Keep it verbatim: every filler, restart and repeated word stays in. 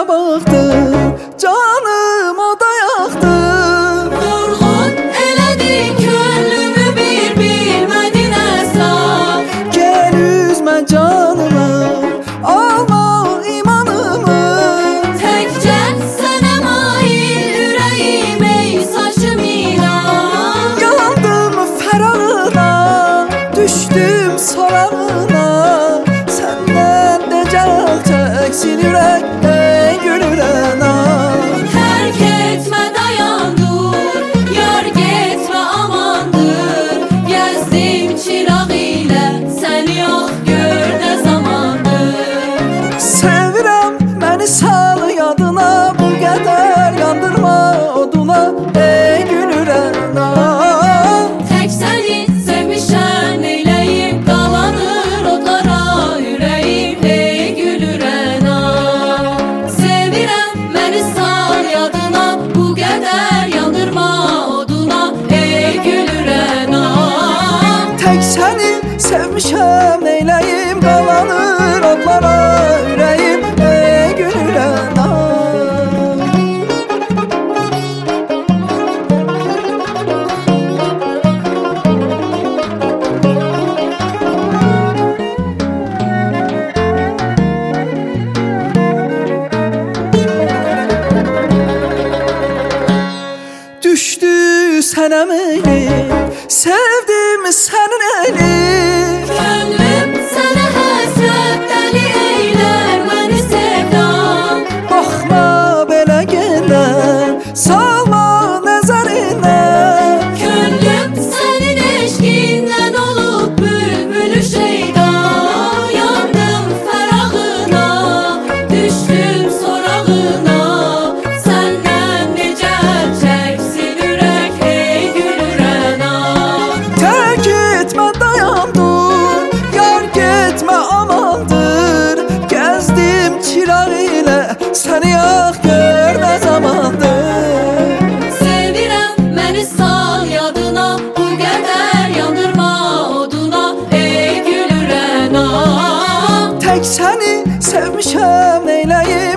baktı, canım o da yaktı. Vurğun elədi könlümü bir bilmədin əsla. Gel üzme canımı, alma imanımı. Təkcə sənə mail ürəyim ey saçım ilan. Yandım fərağına, düşdüm sorağına. Səndən necə çəksin ürək, ey gülürən ah. Tərk etmə dayan dur, yar getmə amandır. Gəzdim çıraq ilə səni yox gör nə zamandır. Sevirəm məni sal yadına, bu qədər yandırma oduna, ey gülürən ah. Tək səni sevmişəm neyləyim, qalanır odlara ürəyim ey gülürən ah. Sevirəm məni sal yadına, bu qədər yandırma oduna ey gülürən ah. Tək səni sevmişəm neyləyim, qalanır odlara ürəyim, ey gülürən ah. Düşdü sənə meylim, sevdim sənin elin. Könlüm sənə həsrət dəli eylər məni sevdan. Baxma belə gendən, salma nəzərindən. Könlüm sənin eşqindən olub bülbülü şeydan. Yandım fərağına, düşdüm sorağına. Səndən necə çəksin ürək ey gülürən ah. Tərk etmə dayan dur, yar getmə amandır. Gəzdim çıraq ilə, səni yax gör nə zamandır. Sevirəm məni sal yadına, bu qədər yandırma oduna ey gülürən ah. Tək səni sevmişəm neyləyim,